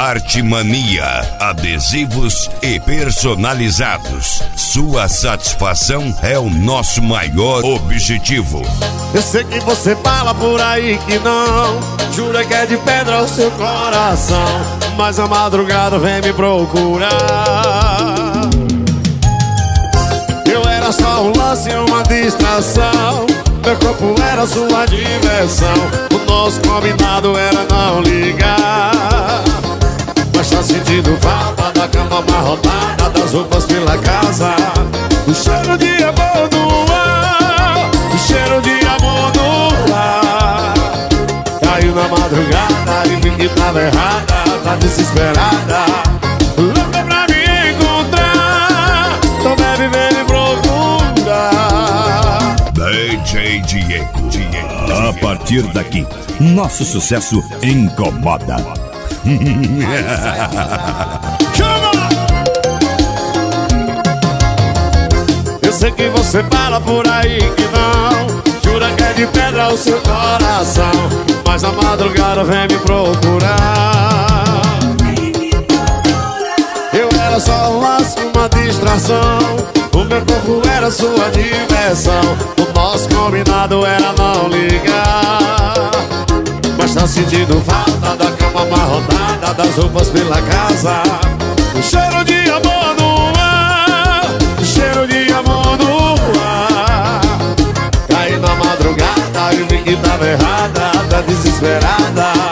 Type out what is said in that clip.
Arte Mania, adesivos e personalizados. Sua satisfação é o nosso maior objetivo. Eu sei que você fala por aí que não, jura que é de pedra o seu coração, mas a madrugada vem me procurar. Eu era só um lance, uma distração, meu corpo era sua diversão. O nosso combinado era não ligar, mas tá sentindo falta da cama amarrotada, das roupas pela casa, o cheiro de amor no ar, o cheiro de amor no ar. Caiu na madrugada e vi que tava errada, tá desesperada, louca pra me encontrar, então bebe, vem me procurar. DJ Diego. A partir daqui, nosso sucesso incomoda. Eu sei que você fala por aí que não, jura que é de pedra o seu coração, mas a madrugada vem me procurar. Eu era só um laço, uma distração, o meu corpo era sua diversão. O nosso combinado era não ligar, mas tá sentindo falta da cama amarrotada, das roupas pela casa, o cheiro de amor no ar, o cheiro de amor no ar. Caí na madrugada e vi que tava errada, tá desesperada,